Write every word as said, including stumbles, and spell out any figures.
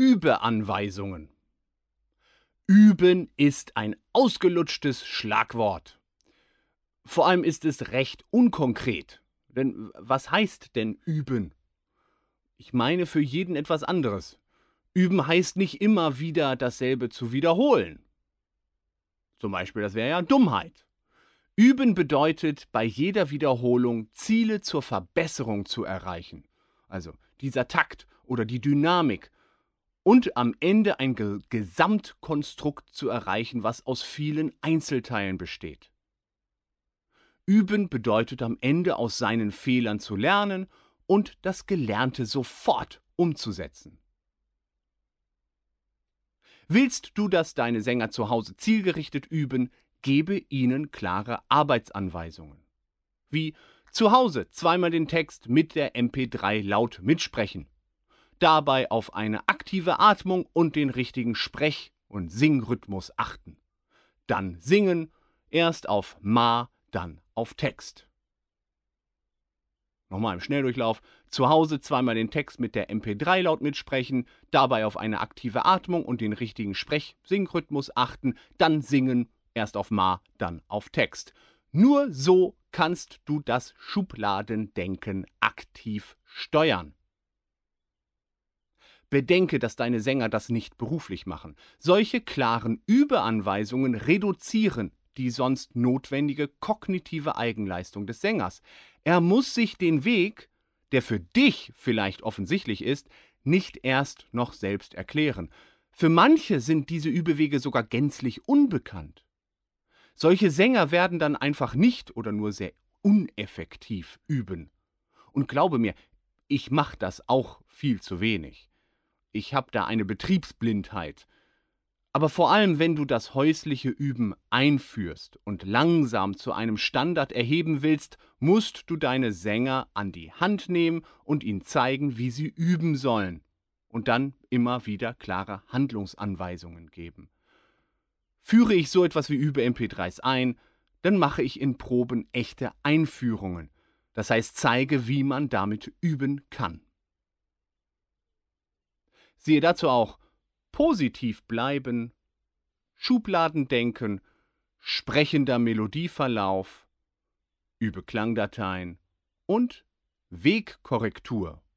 Übeanweisungen. Üben ist ein ausgelutschtes Schlagwort. Vor allem ist es recht unkonkret. Denn was heißt denn üben? Ich meine für jeden etwas anderes. Üben heißt nicht immer wieder dasselbe zu wiederholen. Zum Beispiel, das wäre ja Dummheit. Üben bedeutet, bei jeder Wiederholung Ziele zur Verbesserung zu erreichen. Also dieser Takt oder die Dynamik. Und am Ende ein Ge- Gesamtkonstrukt zu erreichen, was aus vielen Einzelteilen besteht. Üben bedeutet am Ende aus seinen Fehlern zu lernen und das Gelernte sofort umzusetzen. Willst du, dass deine Sänger zu Hause zielgerichtet üben, gebe ihnen klare Arbeitsanweisungen. Wie zu Hause zweimal den Text mit der M P drei laut mitsprechen. Dabei auf eine aktive Atmung und den richtigen Sprech- und Singrhythmus achten. Dann singen, erst auf Ma, dann auf Text. Nochmal im Schnelldurchlauf. Zu Hause zweimal den Text mit der M P drei laut mitsprechen, dabei auf eine aktive Atmung und den richtigen Sprech-Singrhythmus achten, dann singen, erst auf Ma, dann auf Text. Nur so kannst du das Schubladendenken aktiv steuern. Bedenke, dass deine Sänger das nicht beruflich machen. Solche klaren Übeanweisungen reduzieren die sonst notwendige kognitive Eigenleistung des Sängers. Er muss sich den Weg, der für dich vielleicht offensichtlich ist, nicht erst noch selbst erklären. Für manche sind diese Übewege sogar gänzlich unbekannt. Solche Sänger werden dann einfach nicht oder nur sehr uneffektiv üben. Und glaube mir, ich mache das auch viel zu wenig. Ich habe da eine Betriebsblindheit. Aber vor allem, wenn du das häusliche Üben einführst und langsam zu einem Standard erheben willst, musst du deine Sänger an die Hand nehmen und ihnen zeigen, wie sie üben sollen. Und dann immer wieder klare Handlungsanweisungen geben. Führe ich so etwas wie Übe-M P drei s ein, dann mache ich in Proben echte Einführungen. Das heißt, zeige, wie man damit üben kann. Siehe dazu auch positiv bleiben, Schubladendenken, sprechender Melodieverlauf, übe Klangdateien und Wegkorrektur.